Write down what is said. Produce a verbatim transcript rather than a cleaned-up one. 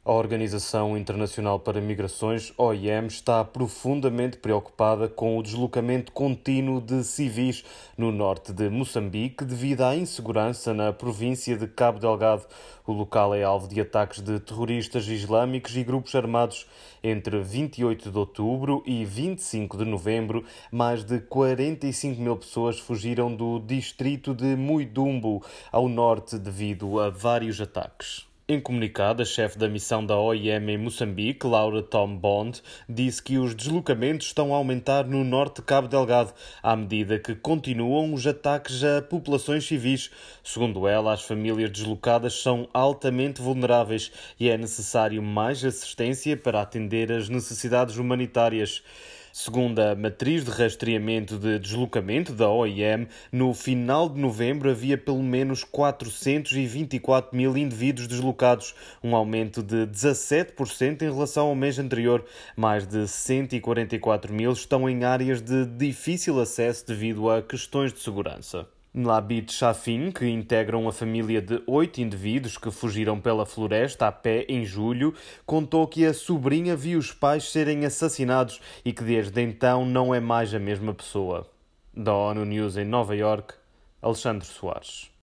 A Organização Internacional para Migrações, O I M, está profundamente preocupada com o deslocamento contínuo de civis no norte de Moçambique devido à insegurança na província de Cabo Delgado. O local é alvo de ataques de terroristas islâmicos e grupos armados. Entre vinte e oito de outubro e vinte e cinco de novembro, mais de quarenta e cinco mil pessoas fugiram do distrito de Muidumbo, ao norte, devido a vários ataques. Em comunicado, a chefe da missão da O I M em Moçambique, Laura Tom Bond, disse que os deslocamentos estão a aumentar no norte de Cabo Delgado, à medida que continuam os ataques a populações civis. Segundo ela, as famílias deslocadas são altamente vulneráveis e é necessário mais assistência para atender às necessidades humanitárias. Segundo a matriz de rastreamento de deslocamento da O I M, no final de novembro havia pelo menos quatrocentos e vinte e quatro mil indivíduos deslocados, um aumento de dezassete por cento em relação ao mês anterior. Mais de cento e quarenta e quatro mil estão em áreas de difícil acesso devido a questões de segurança. Nlabit Chafin, que integram a família de oito indivíduos que fugiram pela floresta a pé em julho, contou que a sobrinha viu os pais serem assassinados e que desde então não é mais a mesma pessoa. Da ONU News em Nova Iorque, Alexandre Soares.